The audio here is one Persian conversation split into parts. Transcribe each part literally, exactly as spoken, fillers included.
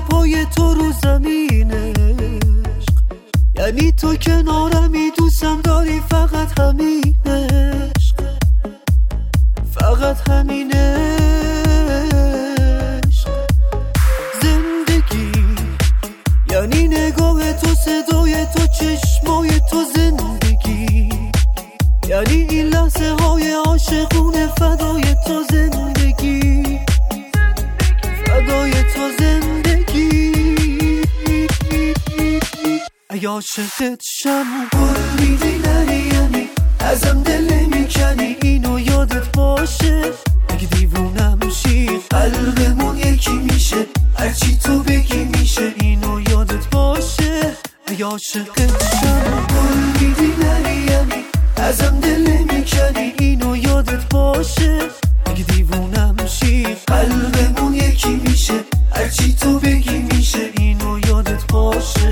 پای تو رو زمین عشق، یعنی تو کنارمی دوستم داری فقط همین عشق، فقط همین عشق. زندگی یعنی نگاه تو، صدای تو، چشمای تو. زندگی یعنی این لحظه های عاشقونه فدای تو. زندگی فدای تو. زندگی ای عاشقت شم قول میدی نری، یعنی ازم دل میکنی اینو یادت باشه. اگه دیوونم شی قلبمون یکی میشه، هرچی تو بگی میشه اینو یادت باشه. ای عاشقت شم قول میدی نری، یعنی ازم دل میکنی اینو یادت باشه. اگه دیوونم شی قلبمون یکی میشه، هرچی تو بگی میشه اینو یادت باشه.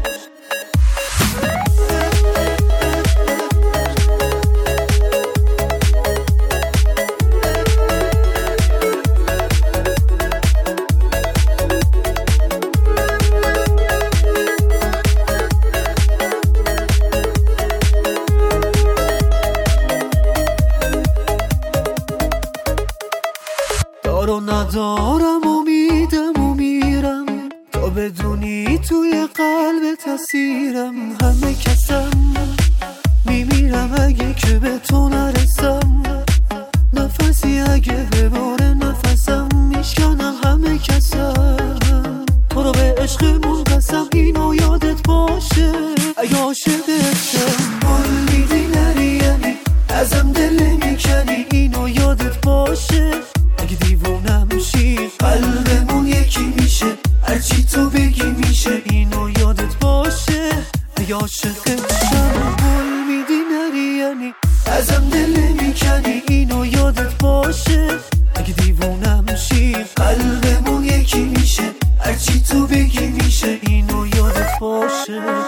دارو ندارم امیدم و میرم، تا بدونی توی قلب تاثیرم. همه کسم میمیرم اگه که به تو نرسم، نفسی اگه بباره نفسم میشکنم. همه کسم تو رو به عشقمون قسم اینو یادت باشه. ای عاشقت شم قول میدی نری، یعنی ازم دل میکنی اینو یادت باشه. اگه دیوونم شی قلبمون یکی میشه، هرچی تو بگی میشه اینو یادت باشه. ای عاشقت شم قول میدی نری، یعنی ازم دل میکنی اینو یادت باشه. اگه دیوونم شی قلبمون یکی میشه، هرچی تو بگی میشه اینو یادت باشه.